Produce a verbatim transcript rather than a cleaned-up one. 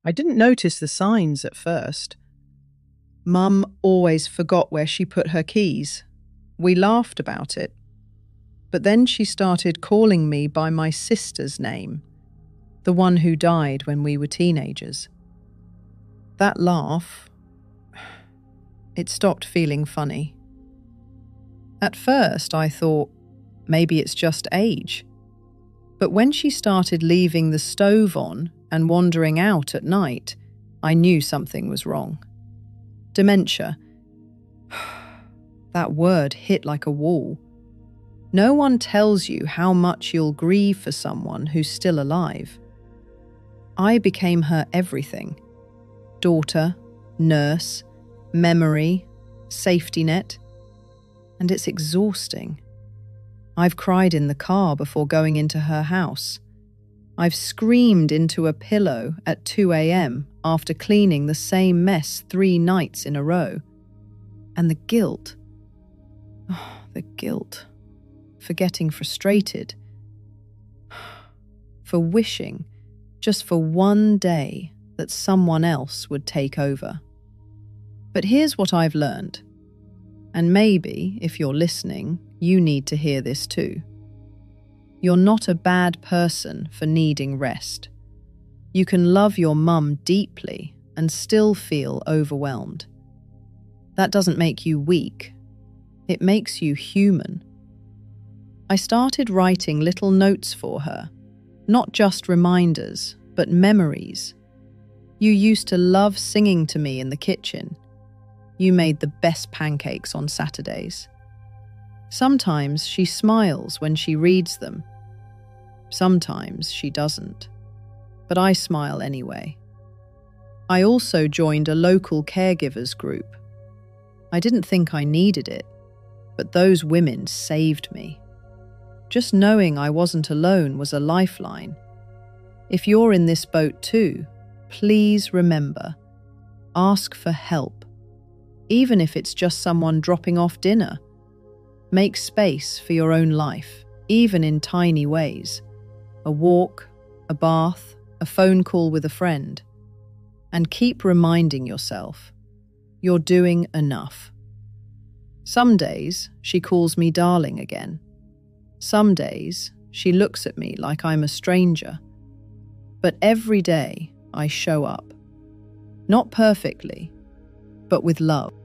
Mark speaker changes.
Speaker 1: I didn't notice the signs at first. Mum always forgot where she put her keys. We laughed about it. But then she started calling me by my sister's name, the one who died when we were teenagers. That laugh, it stopped feeling funny. At first, I thought, maybe it's just age. But when she started leaving the stove on and wandering out at night, I knew something was wrong. Dementia. That word hit like a wall. No one tells you how much you'll grieve for someone who's still alive. I became her everything. Daughter, nurse, memory, safety net. And it's exhausting. I've cried in the car before going into her house. I've screamed into a pillow at two a.m. after cleaning the same mess three nights in a row. And the guilt. Oh, the guilt. For getting frustrated. For wishing, just for one day, that someone else would take over. But here's what I've learned. And maybe, if you're listening, you need to hear this too. You're not a bad person for needing rest. You can love your mum deeply and still feel overwhelmed. That doesn't make you weak. It makes you human. I started writing little notes for her, not just reminders, but memories. You used to love singing to me in the kitchen. You made the best pancakes on Saturdays. Sometimes she smiles when she reads them. Sometimes she doesn't. But I smile anyway. I also joined a local caregivers group. I didn't think I needed it, but those women saved me. Just knowing I wasn't alone was a lifeline. If you're in this boat too, please remember, ask for help. Even if it's just someone dropping off dinner. Make space for your own life, even in tiny ways. A walk, a bath, a phone call with a friend. And keep reminding yourself, you're doing enough. Some days, she calls me darling again. Some days, she looks at me like I'm a stranger. But every day, I show up. Not perfectly, but with love.